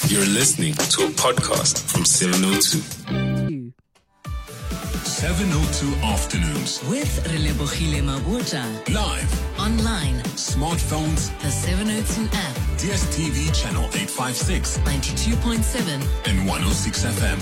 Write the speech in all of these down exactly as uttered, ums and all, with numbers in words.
You're listening to a podcast from seven oh two. seven oh two Afternoons. With Relebogile Mabota. Live. Online. Smartphones. The seven oh two app. D S T V channel eight fifty-six. ninety-two point seven. And one oh six F M.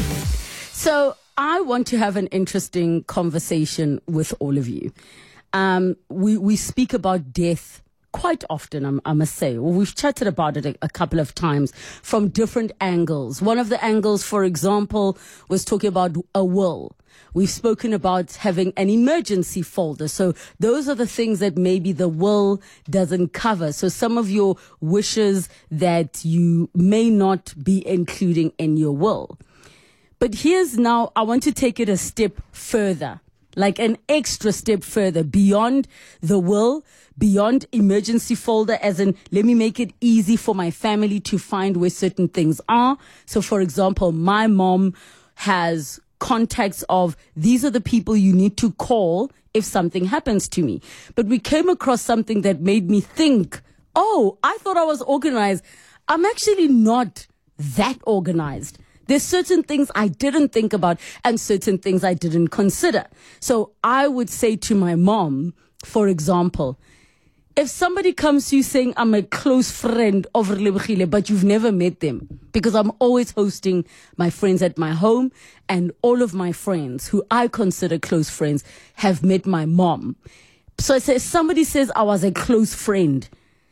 So I want to have an interesting conversation with all of you. Um, we, we speak about death quite often, I, I must say. Well, we've chatted about it a, a couple of times from different angles. One of the angles, for example, was talking about a will. We've spoken about having an emergency folder. So those are the things that maybe the will doesn't cover. So some of your wishes that you may not be including in your will. But here's now, I want to take it a step further, like an extra step further beyond the will, beyond emergency folder, as in, let me make it easy for my family to find where certain things are. So for example, my mom has contacts of, these are the people you need to call if something happens to me. But we came across something that made me think, oh, I thought I was organized. I'm actually not that organized. There's certain things I didn't think about and certain things I didn't consider. So I would say to my mom, for example, if somebody comes to you saying, I'm a close friend of Relebogile, but you've never met them, because I'm always hosting my friends at my home, and all of my friends who I consider close friends have met my mom. So I say, somebody says I was a close friend,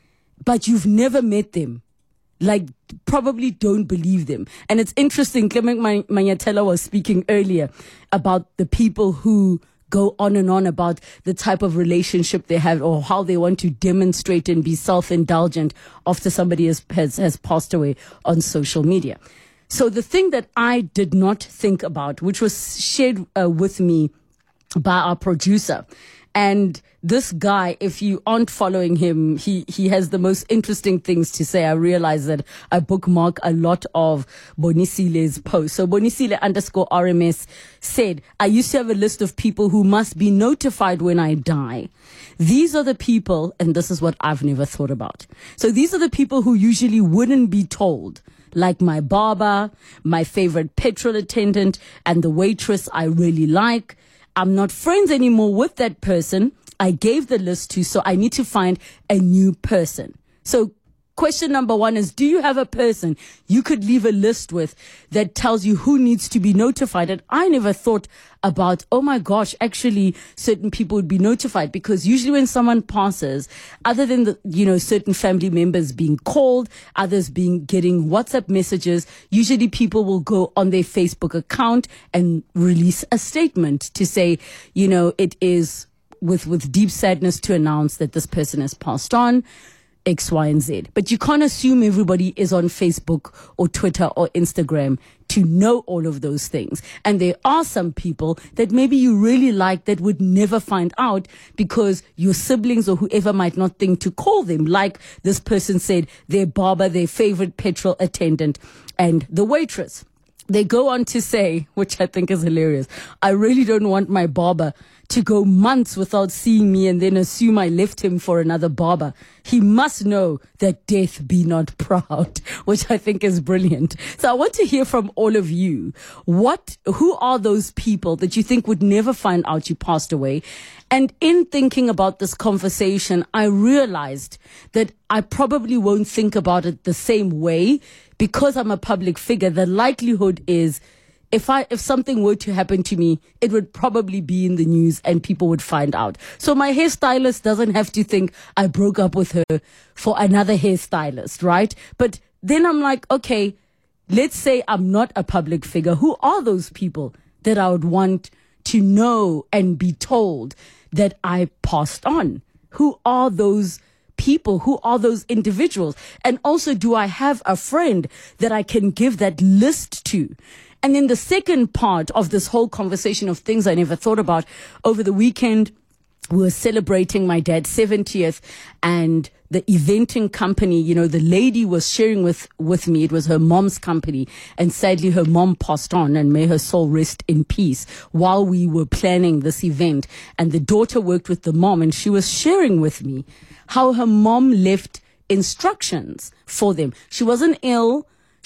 but you've never met them. Like, probably don't believe them. And it's interesting, Clement Manyatela was speaking earlier about the people who go on and on about the type of relationship they have or how they want to demonstrate and be self-indulgent after somebody has, has, has passed away on social media. So the thing that I did not think about, which was shared uh, with me by our producer, and this guy, if you aren't following him, he, he has the most interesting things to say. I realize that I bookmark a lot of Bonisile's posts. So Bonisile underscore R M S said, I used to have a list of people who must be notified when I die. These are the people, and this is what I've never thought about. So these are the people who usually wouldn't be told, like my barber, my favorite petrol attendant, and the waitress I really like. I'm not friends anymore with that person I gave the list to, so I need to find a new person. So question number one is, do you have a person you could leave a list with that tells you who needs to be notified? And I never thought about, oh my gosh, actually certain people would be notified, because usually when someone passes, other than the, you know, certain family members being called, others being getting WhatsApp messages, usually people will go on their Facebook account and release a statement to say, you know, it is with, with deep sadness to announce that this person has passed on. X, Y, and Z. But you can't assume everybody is on Facebook or Twitter or Instagram to know all of those things. And there are some people that maybe you really like that would never find out because your siblings or whoever might not think to call them. Like this person said, their barber, their favorite petrol attendant, and the waitress. They go on to say, which I think is hilarious, I really don't want my barber to go months without seeing me and then assume I left him for another barber. He must know that death be not proud, which I think is brilliant. So I want to hear from all of you. What, who are those people that you think would never find out you passed away? And in thinking about this conversation, I realized that I probably won't think about it the same way because I'm a public figure. The likelihood is If I, if something were to happen to me, it would probably be in the news and people would find out. So my hairstylist doesn't have to think I broke up with her for another hairstylist, right? But then I'm like, okay, let's say I'm not a public figure. Who are those people that I would want to know and be told that I passed on? Who are those people? Who are those individuals? And also, do I have a friend that I can give that list to? And then the second part of this whole conversation of things I never thought about, over the weekend, we were celebrating my dad's seventieth, and the eventing company, you know, the lady was sharing with, with me, it was her mom's company, and sadly her mom passed on, and may her soul rest in peace, while we were planning this event. And the daughter worked with the mom, and she was sharing with me how her mom left instructions for them. She wasn't ill.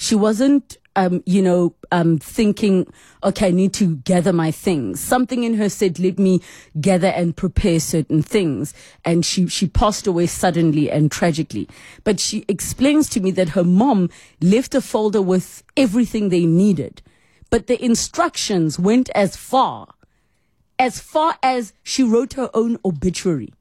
She wasn't, um, you know, um, thinking, okay, I need to gather my things. Something in her said, let me gather and prepare certain things. And she, she passed away suddenly and tragically. But she explains to me that her mom left a folder with everything they needed. But the instructions went as far, as far as she wrote her own obituary.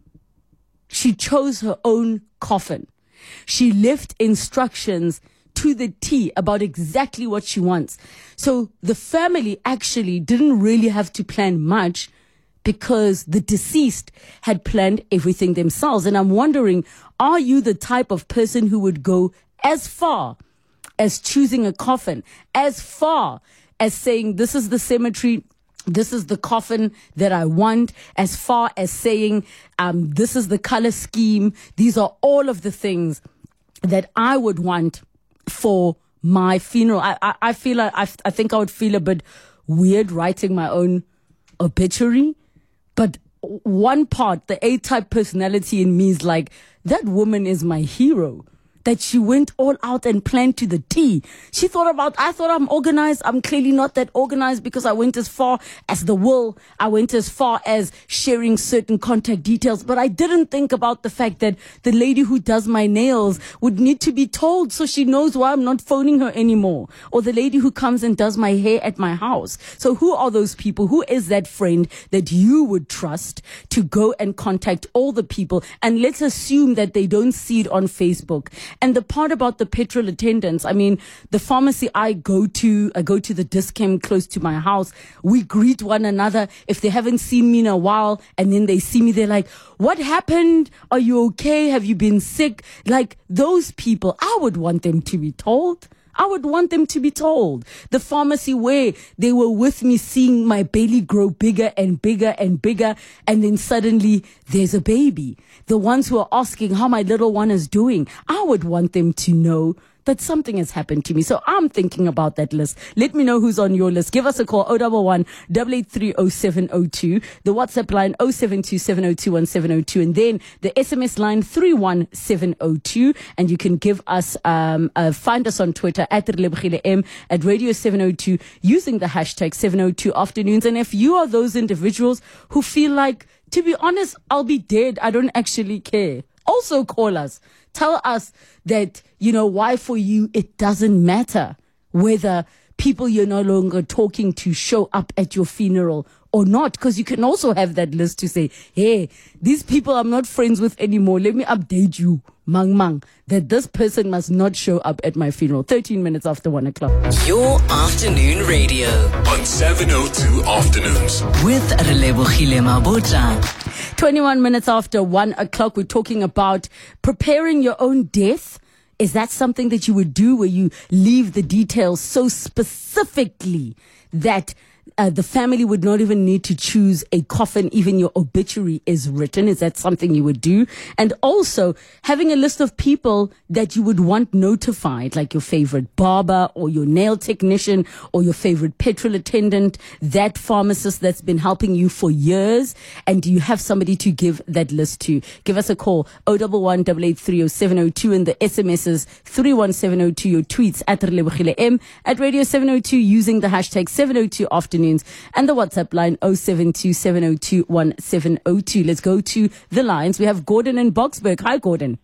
She chose her own coffin. She left instructions to the T about exactly what she wants. So the family actually didn't really have to plan much because the deceased had planned everything themselves. And I'm wondering, are you the type of person who would go as far as choosing a coffin, as far as saying, this is the cemetery, this is the coffin that I want, as far as saying, um, this is the color scheme. These are all of the things that I would want for my funeral. I, I, I feel like, I, I think I would feel a bit weird writing my own obituary. But one part, the A-type personality in me is like, that woman is my hero. That she went all out and planned to the T. She thought about, I thought I'm organized. I'm clearly not that organized because I went as far as the will. I went as far as sharing certain contact details. But I didn't think about the fact that the lady who does my nails would need to be told so she knows why I'm not phoning her anymore. Or the lady who comes and does my hair at my house. So who are those people? Who is that friend that you would trust to go and contact all the people? And let's assume that they don't see it on Facebook. And the part about the petrol attendants, I mean, the pharmacy I go to, I go to the Dis-Chem close to my house. We greet one another. If they haven't seen me in a while and then they see me, they're like, what happened? Are you okay? Have you been sick? Like those people, I would want them to be told. I would want them to be told. The pharmacy where they were with me seeing my belly grow bigger and bigger and bigger, and then suddenly there's a baby. The ones who are asking how my little one is doing, I would want them to know that something has happened to me. So I'm thinking about that list. Let me know who's on your list. Give us a call, oh one one, eight eight three, oh seven oh two. The WhatsApp line, oh seven two, seven oh two, one seven oh two. And then the S M S line, three one seven oh two. And you can give us, um, uh, find us on Twitter at Relebohile M, at Radio seven oh two, using the hashtag seven oh two afternoons. And if you are those individuals who feel like, to be honest, I'll be dead, I don't actually care, also call us. Tell us that, you know, why for you it doesn't matter whether people you're no longer talking to show up at your funeral or not, because you can also have that list to say, hey, these people I'm not friends with anymore. Let me update you, Mang Mang, that this person must not show up at my funeral. thirteen minutes after one o'clock. Your afternoon radio On seven oh two Afternoons. with Relebohile Mabotja. twenty-one minutes after one o'clock, we're talking about preparing your own death. Is that something that you would do where you leave the details so specifically that uh, the family would not even need to choose a coffin, even your obituary is written? Is that something you would do? And also having a list of people that you would want notified, like your favorite barber or your nail technician or your favorite petrol attendant, that pharmacist that's been helping you for years. And do you have somebody to give that list to? Give us a call, oh one one, eight eight three, oh seven oh two, and the S M S is three one seven oh two. Your tweets at Relebohile M, at Radio seven oh two, using the hashtag seven oh two afternoons, and the WhatsApp line oh seven two, seven oh two, one seven oh two. Let's go to the lines. We have Gordon in Boksburg. Hi, Gordon.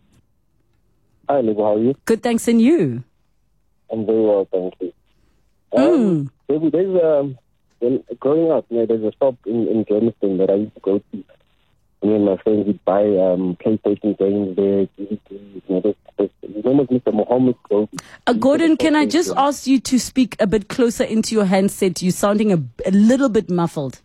Hi, Lebo, how are you? Good, thanks, and you? I'm very well, thank you. Um, mm. There's, um, when growing up, you know, there's a shop in, in Germiston that I used to go to. Me and my friends would buy um, PlayStation games there. You know, there's, there's, his name was Mister Mohammed. Uh, Gordon, can I just ask you to speak a bit closer into your handset? You're sounding a, a little bit muffled.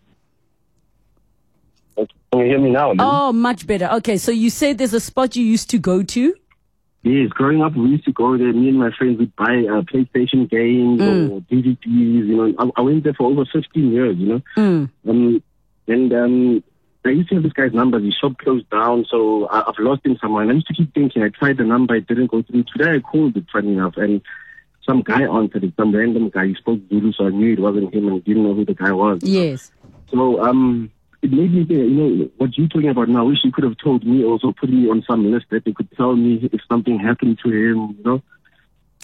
Can you hear me now? Lebo? Oh, much better. Okay, so you said there's a spot you used to go to? Yes, growing up, we used to go there. Me and my friends would buy uh, PlayStation games mm. or D V Ds. You know, I, I went there for over fifteen years. You know, mm. um, and um, I used to have this guy's number. His shop closed down, so I, I've lost him somewhere. And I used to keep thinking. I tried the number, it didn't go through. Today I called it, funny enough, and some guy answered it. Some random guy. He spoke Zulu, so I knew it wasn't him, and didn't know who the guy was. Yes. So um. It made me think, you know, what you're talking about now, I wish you could have told me, also put me on some list that they could tell me if something happened to him, you know.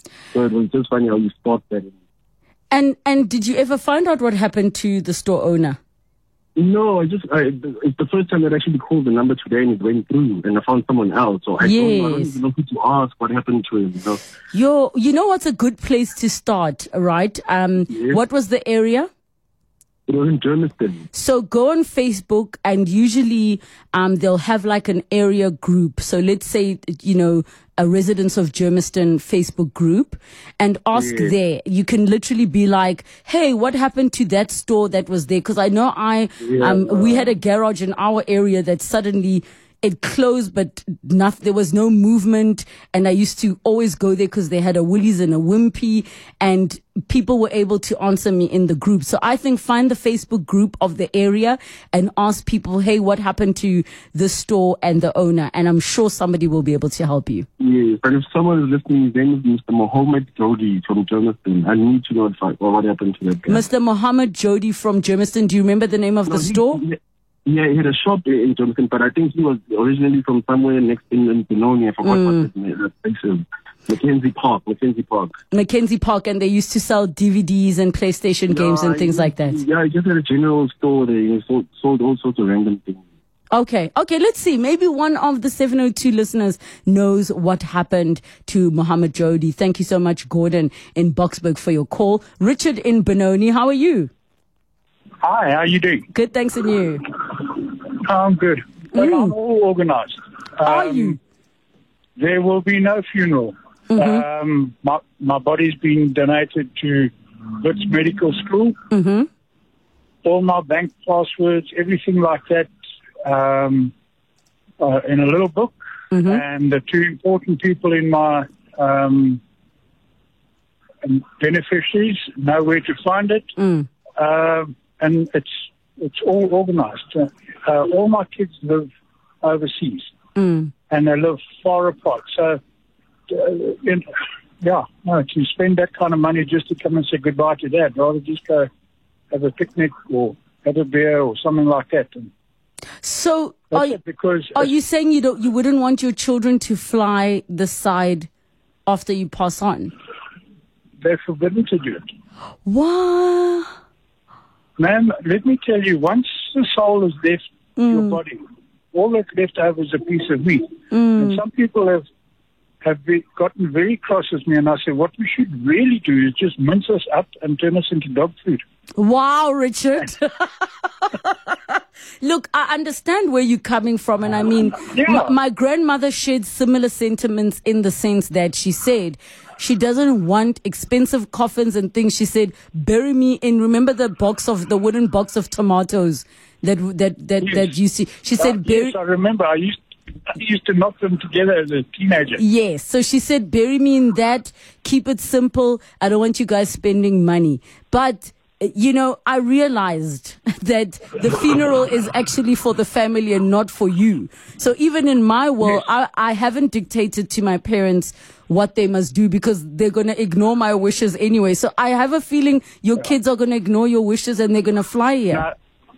So it was just funny how you spot that. And and did you ever find out what happened to the store owner? No, I just, I, it's the first time that I actually called the number today and it went through and I found someone else. So I, yes. don't, I don't even know who to ask what happened to him. You know, Yo, you know what's a good place to start, right? Um, yes. What was the area? It was in Germiston. So go on Facebook and usually um, they'll have like an area group. So let's say, you know, a Residents of Germiston Facebook group and ask Yeah. there. You can literally be like, hey, what happened to that store that was there? Because I know I, Yeah. um, we had a garage in our area that suddenly it closed, but not, there was no movement. And I used to always go there because they had a Woolies and a Wimpy and people were able to answer me in the group. So I think find the Facebook group of the area and ask people, hey, what happened to the store and the owner? And I'm sure somebody will be able to help you. Yes, but if someone is listening, his name is Mister Mohammed Jody from Germiston. I need to know if I, well, what happened to that guy. Mister Mohammed Jody from Germiston. Do you remember the name of No, the he- store? he- Yeah, he had a shop in Germiston, but I think he was originally from somewhere next in, in Benoni. I forgot Mm. what his name- that place is. Mackenzie Park, Mackenzie Park. Mackenzie Park, and they used to sell D V Ds and PlayStation games and Yeah, things he- like that. Yeah, he just had a general store there. He sold, sold all sorts of random things. Okay, okay, let's see. Maybe one of the seven oh two listeners knows what happened to Mohammed Jody. Thank you so much, Gordon in Boksburg, for your call. Richard in Benoni, how are you? Hi, how are you doing? Good, thanks, and you? I'm good. But Mm. I'm all organized. Are Um, you? There will be no funeral. Mm-hmm. Um, my, my body's been donated to Wits Medical School. Mm-hmm. All my bank passwords, everything like that, um, uh, in a little book. Mm-hmm. And the two important people in my um, um, beneficiaries know where to find it. Mm. Um, and it's it's all organized. Uh, uh, all my kids live overseas, Mm. and they live far apart. So, uh, in, yeah, no, to spend that kind of money just to come and say goodbye to Dad, rather just go have a picnic or have a beer or something like that. And So, that's are you, it, because are you saying you don't, you wouldn't want your children to fly the side after you pass on? they're forbidden to do it. What? Ma'am, let me tell you, once the soul is left your body, all that's left over is a piece of meat. And some people have have be, gotten very cross with me, and I say, what we should really do is just mince us up and turn us into dog food. Wow, Richard. Look, I understand where you're coming from. And I mean, Yeah. my, my grandmother shared similar sentiments in the sense that she said she doesn't want expensive coffins and things. She said, bury me in, remember the box of, the wooden box of tomatoes that, that, that, Yes. that you see. She Uh, said, bury. yes, I remember. I used I used to knock them together as a teenager. Yes. So she said, bury me in that. Keep it simple. I don't want you guys spending money. But, uh, you know, I realized that the funeral is actually for the family and not for you. So even in my world, I, I haven't dictated to my parents what they must do because they're going to ignore my wishes anyway. So I have a feeling your kids are going to ignore your wishes and they're going to fly here. No,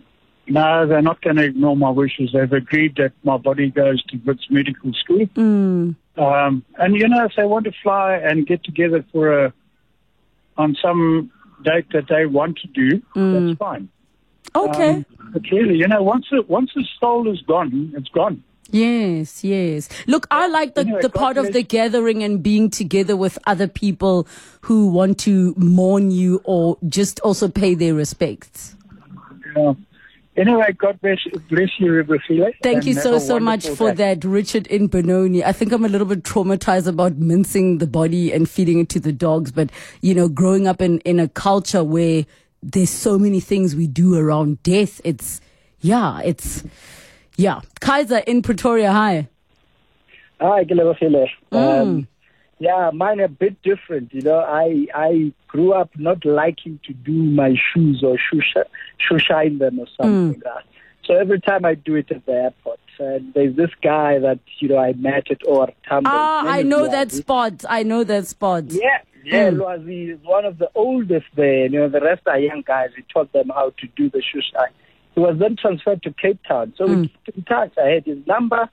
no, they're not going to ignore my wishes. They've agreed that my body goes to Wits Medical School. Mm. Um, and, you know, if they want to fly and get together for a on some date that they want to do, Mm. that's fine. Okay. Um, but really, you know, once the, once the soul is gone, it's gone. Yes, yes. Look, I like the, Anyway, the God part of bless- the gathering and being together with other people who want to mourn you or just also pay their respects. Uh, anyway, God bless, bless you, Rebecca. Thank you so, so much for that, Richard in Benoni. I think I'm a little bit traumatized about mincing the body and feeding it to the dogs. But, you know, growing up in, in a culture where there's so many things we do around death, it's, yeah, it's, yeah. Kaiser in Pretoria, hi. Hi, Gilabafile. Mm. Um, yeah, mine are a bit different. You know, I I grew up not liking to do my shoes or shoe, sh- shoe shine them or something like that. So every time I do it at the airport, and there's this guy that, you know, I met at Or Tambo. Ah, I know that spot. I know that spot. Yeah, yeah, Mm. Lwazi is one of the oldest there. You know, the rest are young guys. We taught them how to do the shoe shine. He was then transferred to Cape Town. So we kept in touch. I had his number.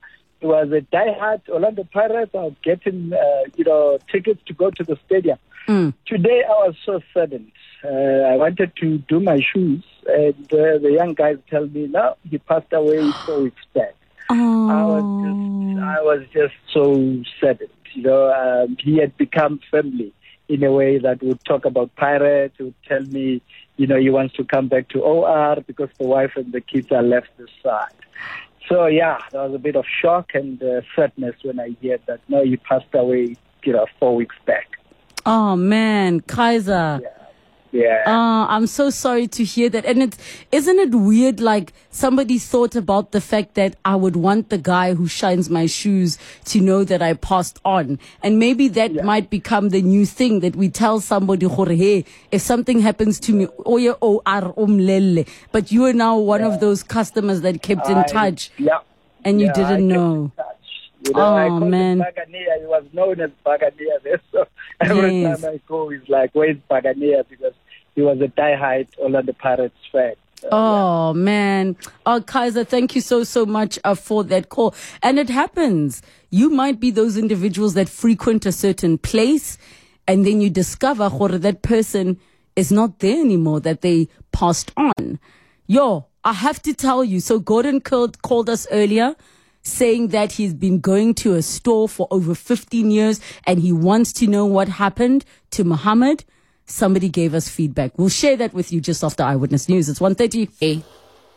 he was a diehard Orlando Pirates. I was getting, uh, you know, tickets to go to the stadium. Mm. Today, I was so saddened. Uh, I wanted to do my shoes, and uh, the young guys tell me, no, he passed away four weeks back. Oh. I was just, I was just so saddened. You know, um, he had become family in a way that would talk about Pirates, would tell me, you know, he wants to come back to O R because the wife and the kids are left this side. So, yeah, there was a bit of shock and uh, sadness when I heard that, no, he passed away, you know, four weeks back. Oh, man, Kaiser. Yeah. Yeah. Oh, I'm so sorry to hear that. And it's, isn't it weird, like, somebody thought about the fact that I would want the guy who shines my shoes to know that I passed on. And maybe that Yeah. might become the new thing that we tell somebody, hey, if something happens to me, oye o ar umlele. But you are now one of those customers that kept in I- touch Yeah. and you Yeah, I didn't kept in know. touch. You know, I Oh, called man. him Bagania. He was known as Bagania there. So every Yes. time I go, he's like, where's Bagania? Because he was a diehard Orlando Pirates fan. So, Oh, man. Oh, Kaiser, thank you so, so much uh, for that call. And it happens. You might be those individuals that frequent a certain place, and then you discover gore, that person is not there anymore, that they passed on. Yo, I have to tell you. So Gordon called, called us earlier, saying that he's been going to a store for over fifteen years and he wants to know what happened to Muhammad. Somebody gave us feedback. We'll share that with you just after Eyewitness News. It's one thirty. Hey.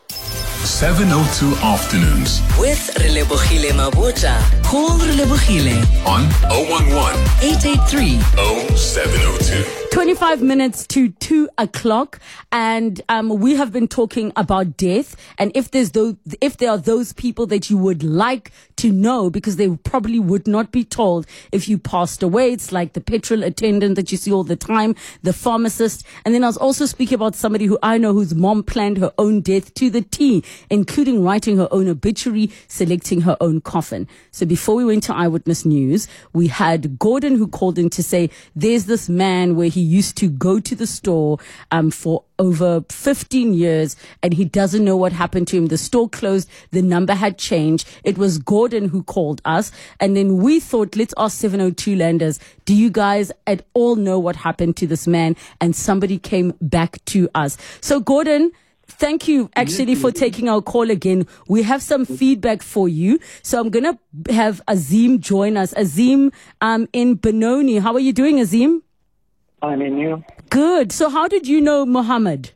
seven oh two Afternoons With Relebogile Mabota. Call Relebogile. on oh one one, eight eight three. oh seven oh two. twenty-five minutes to two o'clock, and um, we have been talking about death. And if there's those, if there are those people that you would like to know, because they probably would not be told if you passed away. It's like the petrol attendant that you see all the time, the pharmacist. And then I was also speaking about somebody who I know whose mom planned her own death to the T, including writing her own obituary, selecting her own coffin. So before we went to Eyewitness News, we had Gordon who called in to say there's this man where he used to go to the store um, for over fifteen years and he doesn't know what happened to him. The store closed. The number had changed. It was Gordon who called us. And then we thought, let's ask seven oh two Landers, do you guys at all know what happened to this man? And somebody came back to us. So Gordon, thank you actually for taking our call again. We have some feedback for you. So I'm going to have Azim join us. Azim um, in Benoni. How are you doing, Azim? I'm in you. Good. So how did you know Muhammad?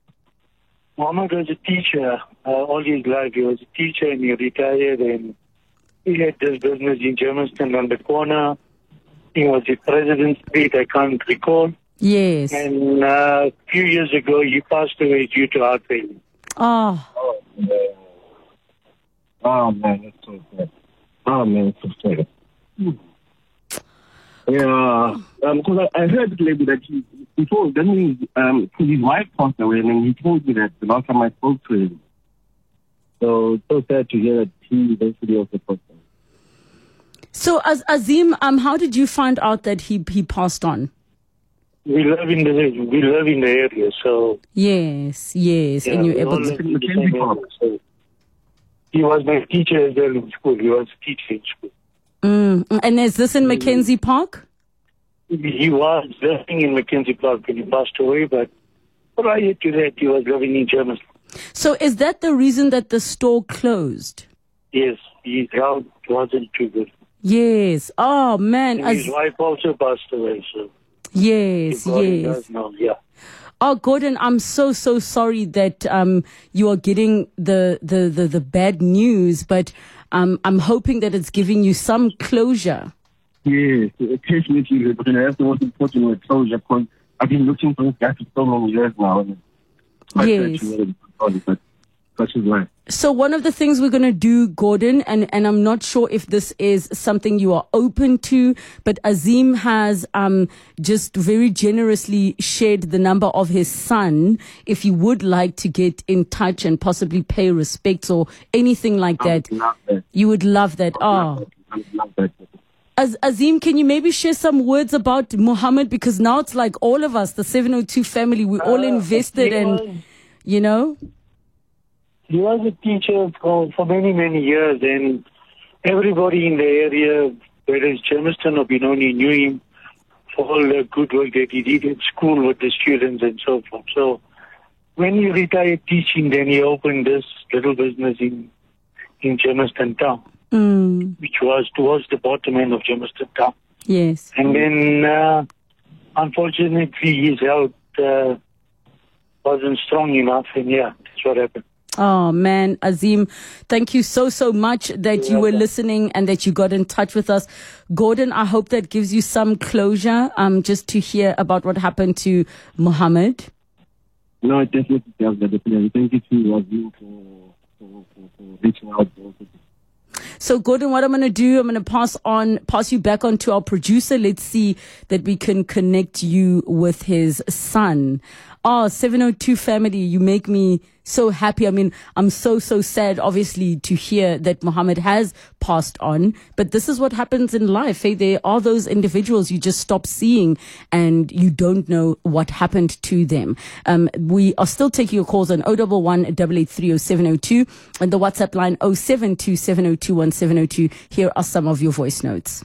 Muhammad was a teacher uh, all his life. He was a teacher and he retired and he had this business in Germiston on the corner. He was the President Street, I can't recall. Yes. And uh, a few years ago, he passed away due to heart failure. Oh, Oh, man. Oh, man, that's so sad. Oh, man, it's so sad. Yeah, because um, I, I heard lately that he, before, then he, um, cause his wife passed away, and then he told me that the last time I spoke to him. So it's so sad to hear that he eventually also passed away. so as Azim, um, how did you find out that he he passed on? We live in the we live in the area, so Yes, yes, yeah, and you're we able all to. live in the same area, so he was my teacher as well in school. He was a teacher in school. Mm. And is this in Mackenzie Park? He was living in Mackenzie Park when he passed away, but prior to that, he was living in Germany. So is that the reason that the store closed? Yes, his health wasn't too good. Yes. Oh man. And his Az- wife also passed away, so yes, God yes. does know, yeah. Oh, Gordon, I'm so, so sorry that um, you are getting the, the, the, the bad news, but um, I'm hoping that it's giving you some closure. Yes, definitely. But that's the most important with closure, because I've been looking for this guy for so many years now. And it's quite sad Yes. to hear that, but such is life. So one of the things we're going to do, Gordon, and, and I'm not sure if this is something you are open to, but Azim has um, just very generously shared the number of his son. If you would like to get in touch and possibly pay respects or anything like I that, would love that. you would love that. Oh. I would love that. Az- Azim, can you maybe share some words about Muhammad? Because now it's like all of us, the seven oh two family, we're all Uh, invested he and, was- you know? He was a teacher for, for many, many years, and everybody in the area, whether it's Germiston or Benoni, knew him for all the good work that he did at school with the students and so forth. So when he retired teaching, then he opened this little business in, in Germiston town, Mm. which was towards the bottom end of Germiston town. Yes. And then, uh, unfortunately, his health uh, wasn't strong enough, and yeah, that's what happened. Oh, man, Azim, thank you so, so much that you were listening and that you got in touch with us. Gordon, I hope that gives you some closure, um, just to hear about what happened to Muhammad. No, it definitely does. Definitely. Thank you to Azim for, for, for, for reaching out. So, Gordon, what I'm going to do, I'm going to pass on, pass you back on to our producer. Let's see that we can connect you with his son. Oh, seven oh two family, you make me so happy. I mean, I'm so, so sad, obviously, to hear that Muhammad has passed on. But this is what happens in life. Hey, there are those individuals you just stop seeing and you don't know what happened to them. Um, we are still taking your calls on oh one one, eight eight three, oh seven oh two and the WhatsApp line oh seven two seven oh two one seven oh two. Here are some of your voice notes.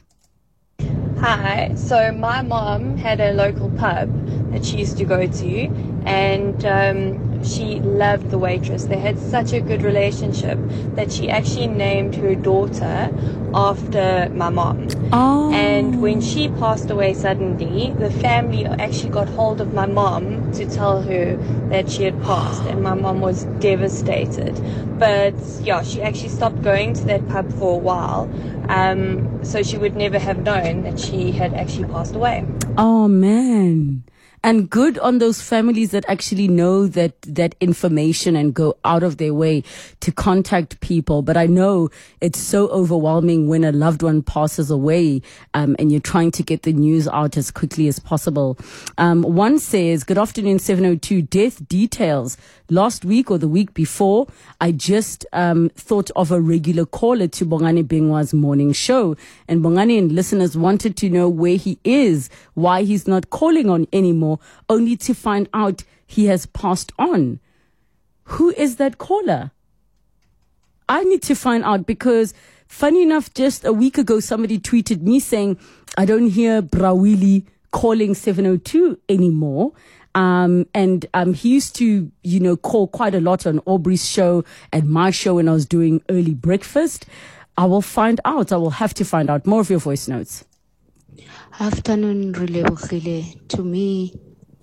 Hi, so my mom had a local pub that she used to go to, and um, she loved the waitress. They had such a good relationship that she actually named her daughter after my mom. Oh. And when she passed away suddenly, the family actually got hold of my mom to tell her that she had passed, and my mom was devastated. But yeah, she actually stopped going to that pub for a while, um, so she would never have known that she had actually passed away. Oh, man. And good on those families that actually know that, that information and go out of their way to contact people. But I know it's so overwhelming when a loved one passes away, um, and you're trying to get the news out as quickly as possible. Um, one says, good afternoon, seven oh two, death details. Last week or the week before, I just um, thought of a regular caller to Bongani Bingwa's morning show. And Bongani and listeners wanted to know where he is, why he's not calling on anymore, only to find out he has passed on. Who is that caller? I need to find out, because funny enough, just a week ago, somebody tweeted me saying, I don't hear Brawili calling seven oh two anymore. Um, and um, he used to, you know, call quite a lot on Aubrey's show and my show when I was doing early breakfast. I will find out. I will have to find out. More of your voice notes. Afternoon, Relebogile. To me,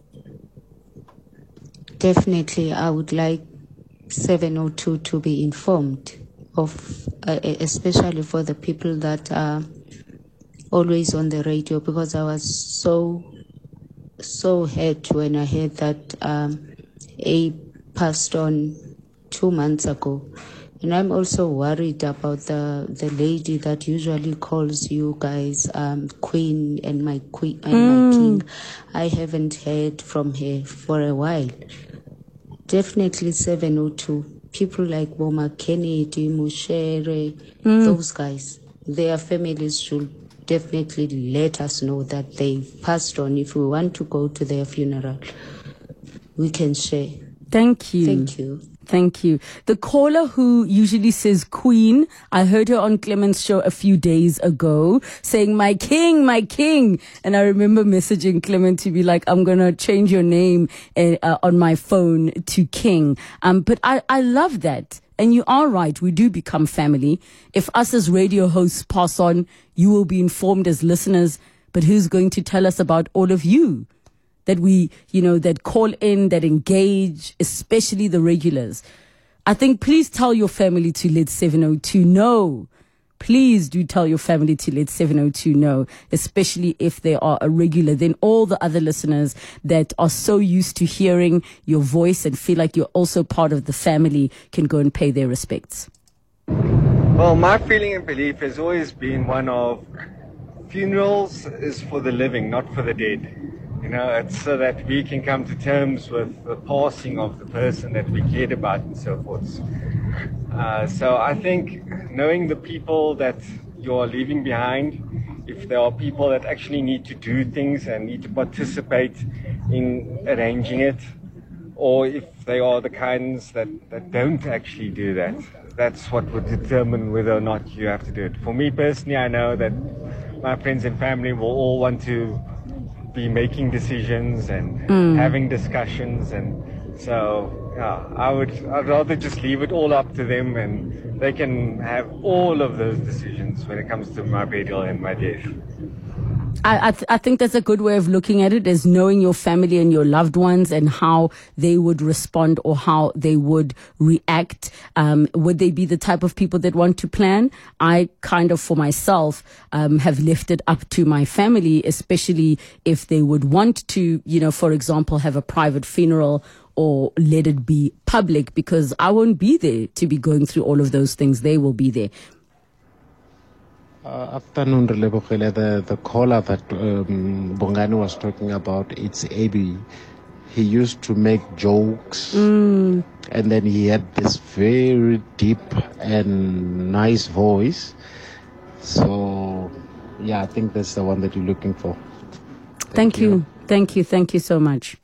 definitely I would like seven oh two to be informed of, uh, especially for the people that are always on the radio, because I was so, so hurt when I heard that um, Abe passed on two months ago. And I'm also worried about the, the lady that usually calls you guys um, Queen and my queen and mm. my king. I haven't heard from her for a while. Definitely seven oh two. People like Boma Kennedy, Mushere, mm. those guys, their families should definitely let us know that they've passed on. If we want to go to their funeral, we can share. Thank you. Thank you. Thank you. The caller who usually says Queen, I heard her on Clement's show a few days ago saying, my king, my king. And I remember messaging Clement to be like, I'm going to change your name uh, uh, on my phone to King. Um, but I, I love that. And you are right. We do become family. If us as radio hosts pass on, you will be informed as listeners. But who's going to tell us about all of you? That we, you know, that call in, that engage, especially the regulars. I think please tell your family to let seven oh two know. Please do tell your family to let seven oh two know, especially if they are a regular. Then all the other listeners that are so used to hearing your voice and feel like you're also part of the family can go and pay their respects. Well, my feeling and belief has always been one of funerals is for the living, not for the dead. You know, it's so that we can come to terms with the passing of the person that we cared about and so forth. Uh, so I think knowing the people that you're leaving behind, if there are people that actually need to do things and need to participate in arranging it, or if they are the kinds that, that don't actually do that. That's what would determine whether or not you have to do it. For me personally, I know that my friends and family will all want to be making decisions and mm. having discussions, and so yeah, I would I'd rather just leave it all up to them, and they can have all of those decisions when it comes to my burial and my death. I, I, th- I think that's a good way of looking at it, is knowing your family and your loved ones and how they would respond or how they would react. Um, would they be the type of people that want to plan? I kind of, for myself, um, have left it up to my family, especially if they would want to, you know, for example, have a private funeral or let it be public, because I won't be there to be going through all of those things. They will be there. Uh, afternoon, Relebogile. The, the caller that um, Bongani was talking about, it's Abi. He used to make jokes, mm. and then he had this very deep and nice voice. So, yeah, I think that's the one that you're looking for. Thank, Thank you. you. Thank you. Thank you so much.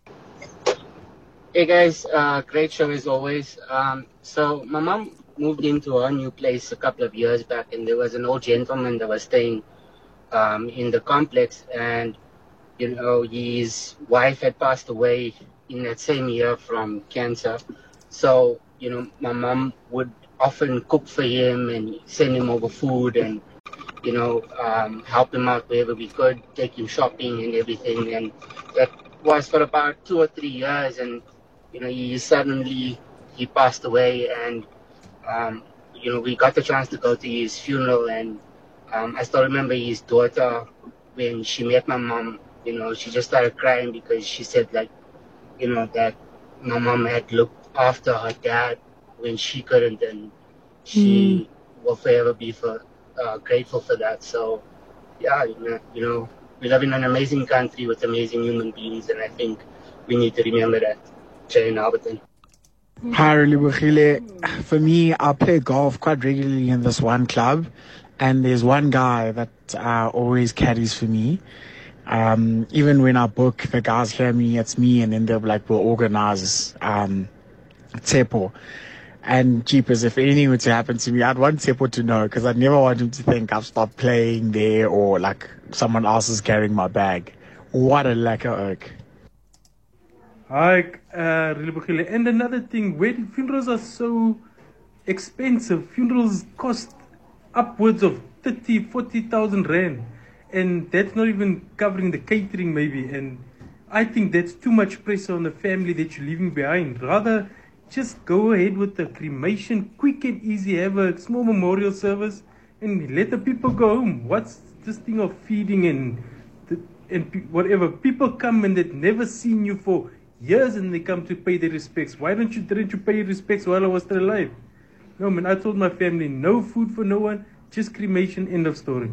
Hey, guys. Uh, great show as always. Um, so, my mom moved into a new place a couple of years back, and there was an old gentleman that was staying um, in the complex, and you know, his wife had passed away in that same year from cancer. So, you know, my mom would often cook for him and send him over food, and you know, um, help him out wherever we could, take him shopping and everything. And that was for about two or three years, and you know, he suddenly he passed away, and Um, you know, we got the chance to go to his funeral, and um, I still remember his daughter, when she met my mom, you know, she just started crying because she said, like, you know, that my mom had looked after her dad when she couldn't, and she mm. will forever be for, uh, grateful for that. So, yeah, you know, you know, we live in an amazing country with amazing human beings, and I think we need to remember that. Jay and Alberton. Hi, Relebogile. For me, I play golf quite regularly in this one club, and there's one guy that uh, always caddies for me. Um, even when I book, the guys hear me, it's me, and then they're like, we'll organize um, Tsepo. And jeepers, if anything were to happen to me, I'd want Tsepo to know, because I'd never want him to think I've stopped playing there, or like someone else is carrying my bag. What a lekker ook. Hi, uh, Relebogile. And another thing, wedding funerals are so expensive. Funerals cost upwards of thirty, forty thousand rand, and that's not even covering the catering, maybe. And I think that's too much pressure on the family that you're leaving behind. Rather, just go ahead with the cremation, quick and easy. Have a small memorial service, and let the people go home. What's this thing of feeding and the, and pe- whatever? People come and they've never seen you for years, and they come to pay their respects. Why don't you didn't you pay your respects while I was still alive? No, man, I told my family, no food for no one, just cremation, end of story.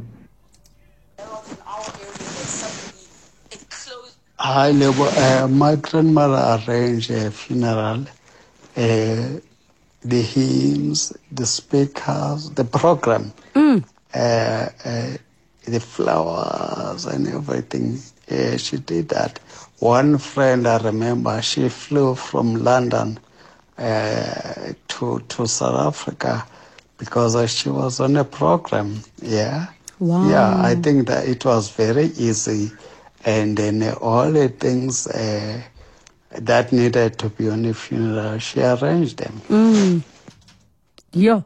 Hi, Lebo. Uh, my grandmother arranged a funeral. Uh, the hymns, the speakers, the program, mm. uh, uh, the flowers and everything. Uh, she did that. One friend, I remember, she flew from London uh, to to South Africa because uh, she was on a program. Yeah, wow. Yeah. I think that it was very easy, and then uh, all the things uh, that needed to be on the funeral, she arranged them. Mm. Yeah.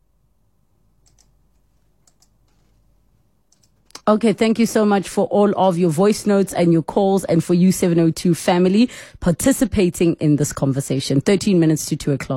Okay, thank you so much for all of your voice notes and your calls, and for you seven oh two family participating in this conversation. thirteen minutes to two o'clock.